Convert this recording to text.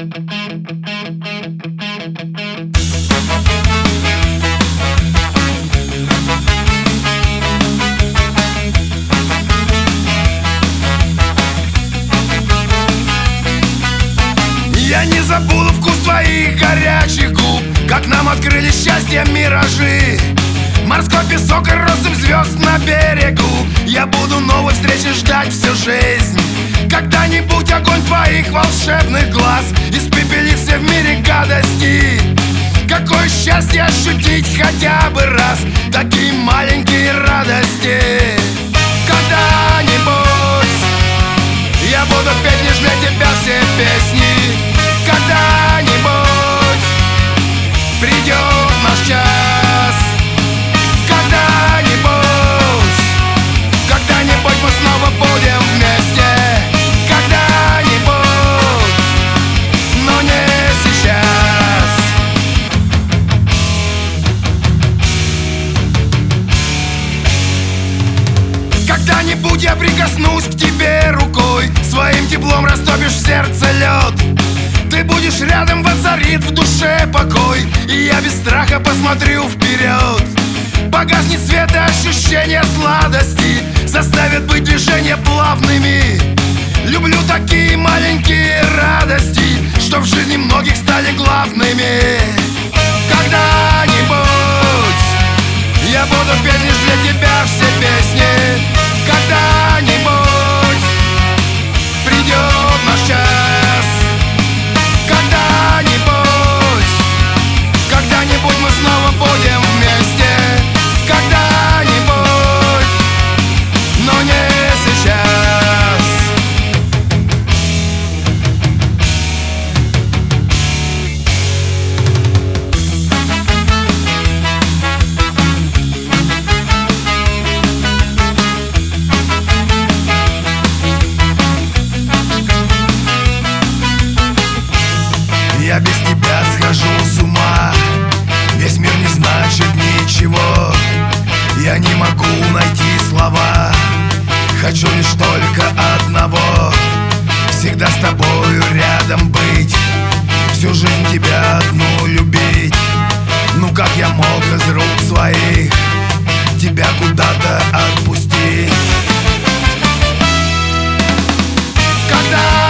Я не забуду вкус твоих горячих губ, как нам открыли счастье миражи. Морской песок и россыпь звезд на берегу. Я буду новой встречи ждать всю жизнь. Когда-нибудь огонь твоих волшебных глаз испепелит все в мире гадости. Какое счастье ощутить хотя бы раз такие маленькие радости. Когда-нибудь я буду петь лишь для тебя все песни. Когда-нибудь придет наш час. Когда-нибудь мы снова будем вместе. Когда-нибудь, но не сейчас. Когда-нибудь я прикоснусь к тебе рукой, своим теплом растопишь в сердце лед. Ты будешь рядом, воцарит в душе покой, и я без страха посмотрю вперед. Погаснет свет, и ощущение сладости заставит быть движения плавными. Люблю такие маленькие радости, что в жизни многих стали главными. Когда-нибудь я буду петь лишь для тебя все песни. Когда-нибудь придет наш час. Когда-нибудь мы снова будем вместе. Когда-нибудь, но не сейчас. Я без тебя схожу с ума. Весь мир не значит ничего. Я не могу найти слова. Хочу лишь только одного: всегда с тобою рядом быть, всю жизнь тебя одну любить. Ну как я мог из рук своих тебя куда-то отпустить? Когда